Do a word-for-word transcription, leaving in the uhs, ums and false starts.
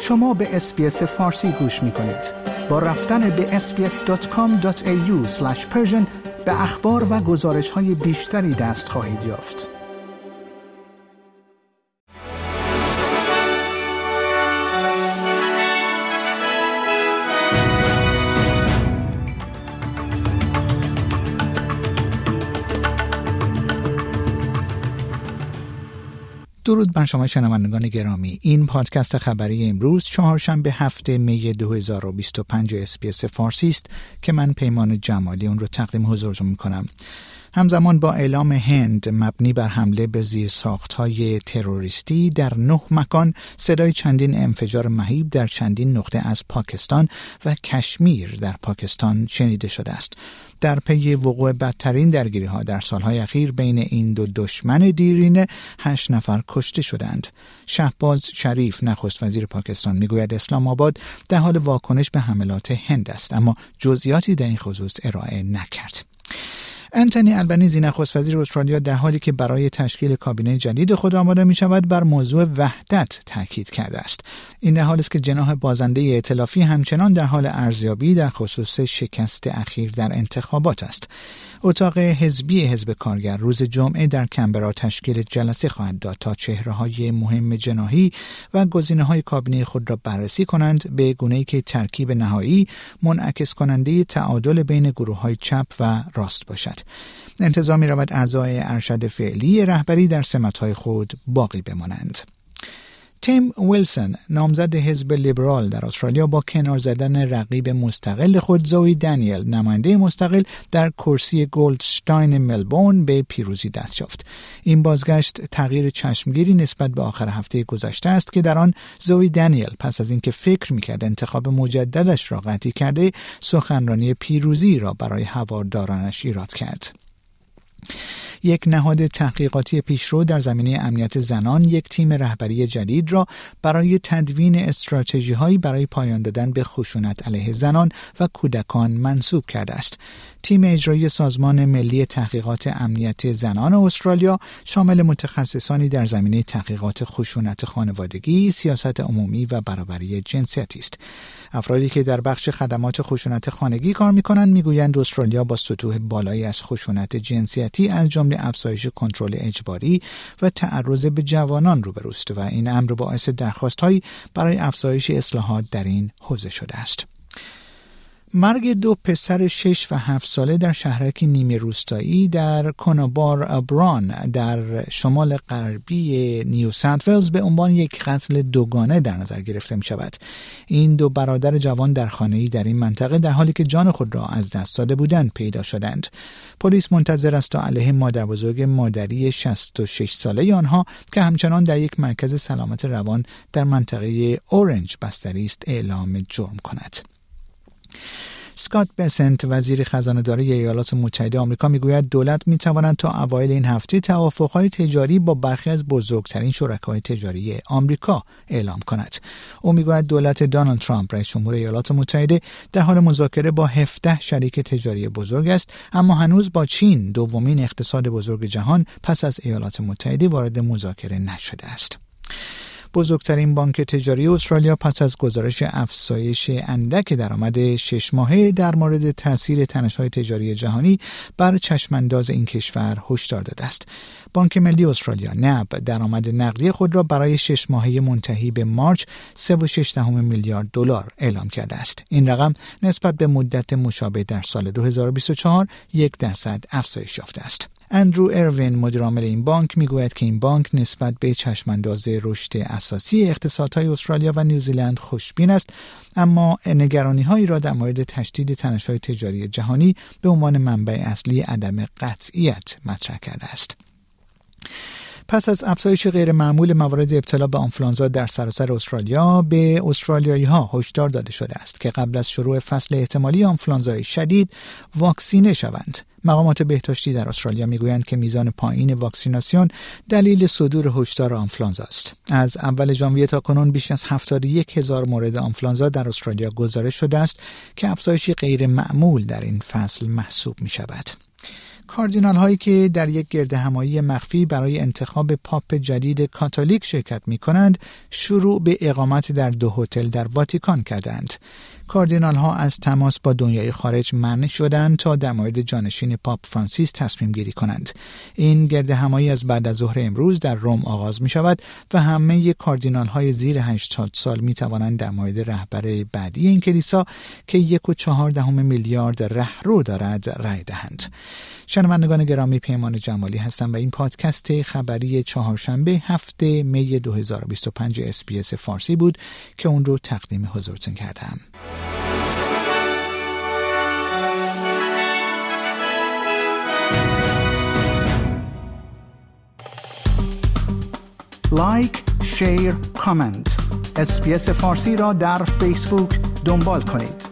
شما به اس‌بی‌اس فارسی گوش می‌کنید. با رفتن به اس بی اس دات کام دات ای یو اسلش پرشن به اخبار و گزارش‌های بیشتری دست خواهید یافت. درود بر شما شنوندگان گرامی. این پادکست خبری امروز چهارشنبه هفته می دو هزار و بیست و پنج اس‌بی‌اس فارسی است که من پیمان جمالی اون رو تقدیم حضورتون میکنم. همزمان با اعلام هند مبنی بر حمله به زیرساخت‌های تروریستی در نه مکان، صدای چندین انفجار مهیب در چندین نقطه از پاکستان و کشمیر در پاکستان شنیده شده است. در پی وقوع بدترین درگیری‌ها در سالهای اخیر بین این دو دشمن دیرینه، هشت نفر کشته شدند. شهباز شریف نخست وزیر پاکستان میگوید اسلام آباد در حال واکنش به حملات هند است، اما جزئیاتی در این خصوص ارائه نکرد. انتونی البنیزی نخست وزیر استرالیا در حالی که برای تشکیل کابینه جدید خود آماده می شود بر موضوع وحدت تاکید کرده است. این در حالی است که جناح بازنده ائتلافی همچنان در حال ارزیابی در خصوص شکست اخیر در انتخابات است. اتاق حزبی حزب کارگر روز جمعه در کمبرا تشکیل جلسه خواهد داد تا چهره‌های مهم جناحی و گزینه‌های کابینه خود را بررسی کنند، به گونه‌ای که ترکیب نهایی منعکس کننده تعادل بین گروه‌های چپ و راست باشد. انتظار می‌رود اعضای ارشد فعلی رهبری در سمت‌های خود باقی بمانند. تیم ویلسون نامزد حزب لیبرال در استرالیا با کنار زدن رقیب مستقل خود زوی دانیل نماینده مستقل در کرسی گولدشتاین ملبورن به پیروزی دست یافت. این بازگشت تغییر چشمگیری نسبت به آخر هفته گذشته است که در آن زوی دانیل پس از اینکه فکر می‌کرد انتخاب مجددش را قطعی کرده، سخنرانی پیروزی را برای هوادارانش ایراد کرد. یک نهاد تحقیقاتی پیشرو در زمینه امنیت زنان یک تیم رهبری جدید را برای تدوین استراتژی‌هایی برای پایان دادن به خشونت علیه زنان و کودکان منصوب کرده است. تیم اجرایی سازمان ملی تحقیقات امنیت زنان استرالیا شامل متخصصانی در زمینه تحقیقات خشونت خانوادگی، سیاست عمومی و برابری جنسیتی است. افرادی که در بخش خدمات خشونت خانگی کار می‌کنند می‌گویند استرالیا با سطوح بالایی از خشونت جنسیتی از جمله افزایش کنترل اجباری و تعرض به جوانان روبروست و این امر باعث درخواست‌هایی برای افزایش اصلاحات در این حوزه شده است. مرگ دو پسر شش و هفت ساله در شهرک نیمه روستایی در کنابار بران در شمال غربی نیو ساوت ولز به عنوان یک قتل دوگانه در نظر گرفته می شود. این دو برادر جوان در خانه‌ای در این منطقه در حالی که جان خود را از دست داده بودند پیدا شدند. پلیس منتظر است تا علیه مادر بزرگ مادری شصت و شش ساله آنها که همچنان در یک مرکز سلامت روان در منطقه اورنج بستری است اعلام جرم کند. اسکات بسنت وزیر خزانه‌داری ایالات متحده آمریکا میگوید دولت میتواند تا اوایل این هفته توافق‌های تجاری با برخی از بزرگترین شرکای تجاری آمریکا اعلام کند. او میگوید دولت دونالد ترامپ رئیس جمهور ایالات متحده در حال مذاکره با هفده شریک تجاری بزرگ است، اما هنوز با چین دومین اقتصاد بزرگ جهان پس از ایالات متحده وارد مذاکره نشده است. بزرگترین بانک تجاری استرالیا پس از گزارش افزایش اندک درآمد شش ماهه در مورد تاثیر تنش‌های تجاری جهانی بر چشمانداز این کشور هشدار داده است. بانک ملی استرالیا نب درآمد نقدی خود را برای شش ماهه منتهی به مارچ سه و شش دهم میلیارد دلار اعلام کرده است. این رقم نسبت به مدت مشابه در سال دو هزار و بیست و چهار یک درصد افزایش یافته است. اندرو اروین مدیرعامل این بانک میگوید که این بانک نسبت به چشمانداز رشد اساسی اقتصادهای استرالیا و نیوزیلند خوشبین است، اما نگرانی‌هایی را در مورد تشدید تنش‌های تجاری جهانی به عنوان منبع اصلی عدم قطعیت مطرح کرده است. پس از افزایش غیر معمول موارد ابتلا به آنفولانزا در سراسر استرالیا، به استرالیایی‌ها هشدار داده شده است که قبل از شروع فصل احتمالی آنفولانزای شدید واکسینه شوند. مقامات بهداشتی در استرالیا میگویند که میزان پایین واکسیناسیون دلیل صدور هشدار آنفولانزا است. از اول ژانویه تا کنون بیش از هفتاد و یک هزار مورد آنفولانزا در استرالیا گزارش شده است که افزایشی غیر معمول در این فصل محسوب می شود. کاردینال هایی که در یک گردهمایی مخفی برای انتخاب پاپ جدید کاتولیک شرکت می کنند شروع به اقامت در دو هتل در واتیکان کردند. کاردینال ها از تماس با دنیای خارج منع شدند تا در مورد جانشین پاپ فرانسیس تصمیم گیری کنند. این گردهمایی از بعد از ظهر امروز در روم آغاز می شود و همه کاردینال های زیر هشتاد سال می توانند در مورد رهبر بعدی این کلیسا که یک و چهار دهم میلیارد رهرو دارد رأی دهند. شنوندگان گرامی، پیمان جمالی هستم و این پادکست خبری چهارشنبه هفته می دو هزار و بیست و پنج اس بی اس فارسی بود که اون رو تقدیم حضورتون کردم. لایک، شیر، کامنت. اس بی اس فارسی را در فیسبوک دنبال کنید.